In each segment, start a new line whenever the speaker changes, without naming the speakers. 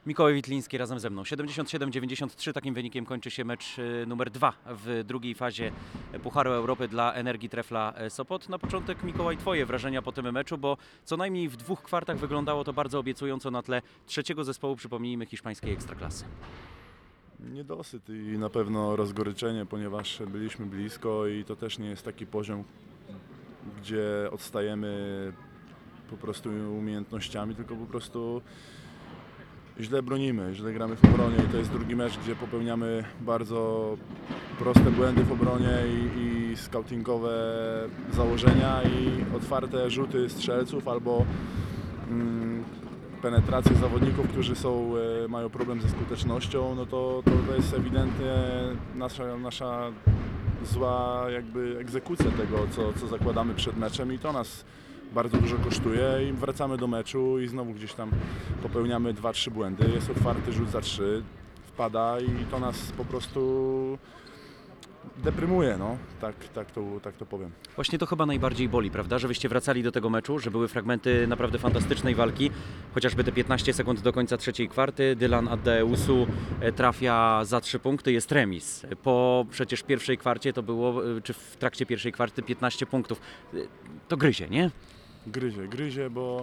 Mikołaj Witliński razem ze mną. 77-93, takim wynikiem kończy się mecz numer 2 w drugiej fazie Pucharu Europy dla Energii Trefla Sopot. Na początek, Mikołaj, twoje wrażenia po tym meczu, bo co najmniej w 2 kwartach wyglądało to bardzo obiecująco na tle trzeciego zespołu, przypomnijmy, hiszpańskiej ekstraklasy.
Niedosyt i na pewno rozgoryczenie, ponieważ byliśmy blisko i to też nie jest taki poziom, gdzie odstajemy po prostu umiejętnościami, tylko po prostu źle bronimy, źle gramy w obronie i to jest drugi mecz, gdzie popełniamy bardzo proste błędy w obronie i scoutingowe założenia i otwarte rzuty strzelców albo penetrację zawodników, którzy mają problem ze skutecznością, no to jest ewidentnie nasza zła jakby egzekucja tego, co zakładamy przed meczem i to nas bardzo dużo kosztuje i wracamy do meczu i znowu gdzieś tam popełniamy 2-3 błędy, jest otwarty rzut za 3, wpada i to nas po prostu deprymuje, no, tak to powiem.
Właśnie to chyba najbardziej boli, prawda, że wyście wracali do tego meczu, że były fragmenty naprawdę fantastycznej walki, chociażby te 15 sekund do końca trzeciej kwarty, Dylan Addaeusu trafia za 3 punkty, jest remis. Po przecież pierwszej kwarcie to było, czy w trakcie pierwszej kwarty 15 punktów. To gryzie, nie?
Gryzie, bo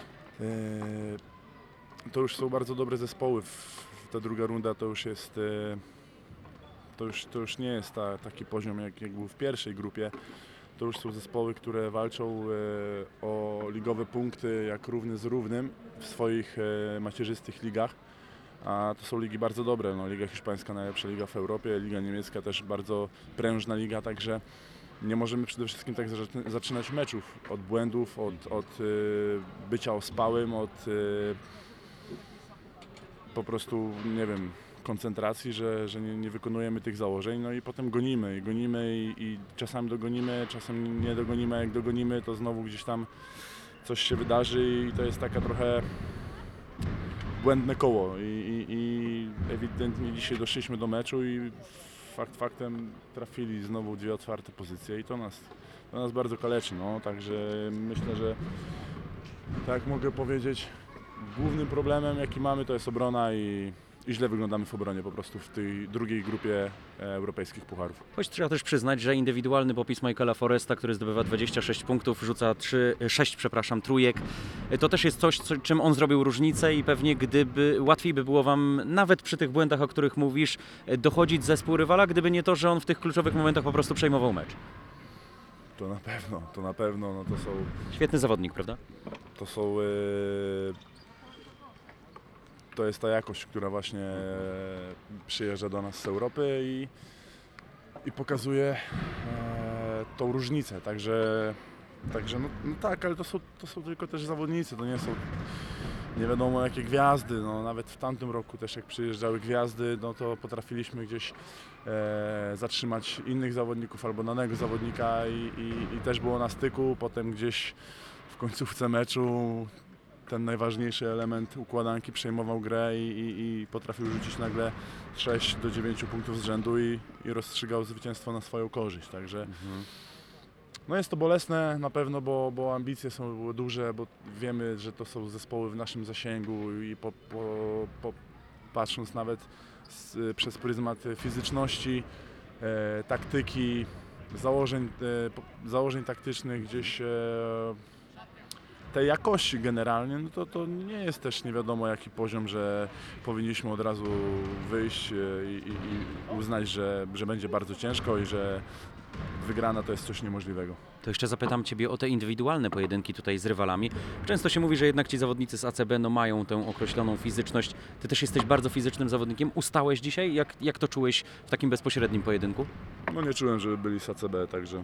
to już są bardzo dobre zespoły. Ta druga runda to już jest, to już nie jest taki poziom jak był w pierwszej grupie. To już są zespoły, które walczą o ligowe punkty jak równy z równym w swoich macierzystych ligach. A to są ligi bardzo dobre. No, Liga hiszpańska najlepsza liga w Europie, Liga niemiecka też bardzo prężna liga, także nie możemy przede wszystkim tak zaczynać meczów od błędów, od bycia ospałym, od po prostu, nie wiem, koncentracji, że nie wykonujemy tych założeń, no i potem gonimy i czasami dogonimy, czasem nie dogonimy, a jak dogonimy, to znowu gdzieś tam coś się wydarzy i to jest taka trochę błędne koło i ewidentnie dzisiaj doszliśmy do meczu i faktem trafili znowu 2 otwarte pozycje i to nas bardzo kaleczy, no, także myślę, że tak jak mogę powiedzieć, głównym problemem jaki mamy to jest obrona i źle wyglądamy w obronie po prostu w tej drugiej grupie europejskich pucharów.
Choć trzeba też przyznać, że indywidualny popis Michaela Foresta, który zdobywa 26 punktów, rzuca 6 trójek, to też jest coś, czym on zrobił różnicę i pewnie łatwiej by było wam, nawet przy tych błędach, o których mówisz, dochodzić zespół rywala, gdyby nie to, że on w tych kluczowych momentach po prostu przejmował mecz.
To na pewno, no to są...
Świetny zawodnik, prawda?
To jest ta jakość, która właśnie przyjeżdża do nas z Europy i pokazuje tą różnicę. Także no tak, ale to są tylko też zawodnicy, to nie są nie wiadomo jakie gwiazdy. No, nawet w tamtym roku też jak przyjeżdżały gwiazdy, no to potrafiliśmy gdzieś zatrzymać innych zawodników albo danego zawodnika i też było na styku. Potem gdzieś w końcówce meczu ten najważniejszy element układanki przejmował grę i potrafił rzucić nagle 6 do 9 punktów z rzędu i rozstrzygał zwycięstwo na swoją korzyść. Także no jest to bolesne na pewno, bo ambicje są duże, bo wiemy, że to są zespoły w naszym zasięgu i patrząc nawet przez pryzmat fizyczności, taktyki, założeń taktycznych gdzieś tej jakości generalnie, no to nie jest też nie wiadomo jaki poziom, że powinniśmy od razu wyjść i uznać, że będzie bardzo ciężko i że wygrana to jest coś niemożliwego.
To jeszcze zapytam Ciebie o te indywidualne pojedynki tutaj z rywalami. Często się mówi, że jednak ci zawodnicy z ACB mają tę określoną fizyczność. Ty też jesteś bardzo fizycznym zawodnikiem. Ustałeś dzisiaj? Jak to czułeś w takim bezpośrednim pojedynku?
No nie czułem, żeby byli z ACB, także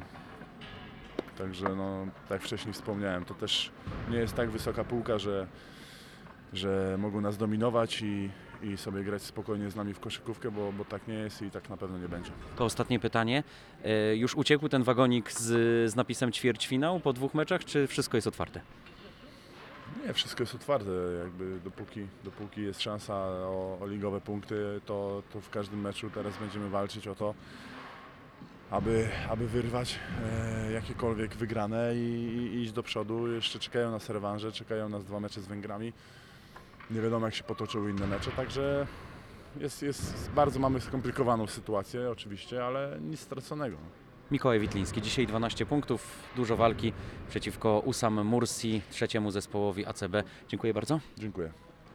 no, tak jak wcześniej wspomniałem, to też nie jest tak wysoka półka, że mogą nas dominować i sobie grać spokojnie z nami w koszykówkę, bo tak nie jest i tak na pewno nie będzie.
To ostatnie pytanie. Już uciekł ten wagonik z napisem ćwierćfinał po 2 meczach, czy wszystko jest otwarte?
Nie, wszystko jest otwarte. Jakby dopóki jest szansa o ligowe punkty, to w każdym meczu teraz będziemy walczyć o to, aby wyrwać jakiekolwiek wygrane i iść do przodu. Jeszcze czekają nas rewanże, czekają nas 2 mecze z Węgrami. Nie wiadomo, jak się potoczyły inne mecze, także bardzo mamy skomplikowaną sytuację oczywiście, ale nic straconego.
Mikołaj Witliński, dzisiaj 12 punktów, dużo walki przeciwko Usam Mursi, trzeciemu zespołowi ACB. Dziękuję bardzo.
Dziękuję.